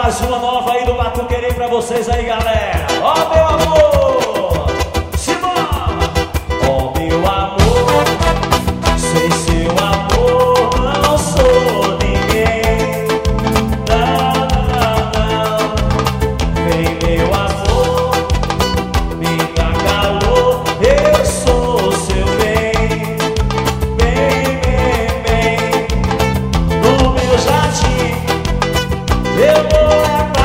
mais uma nova aí do Batuquerê pra vocês aí, galera. Ó, meu amor, Simão. Ó, meu amor, sem seu amor não sou ninguém. Não, não, não. Vem, meu amor, me dá calor, eu sou seu bem. Vem, vem, vem, no meu jardim eu vou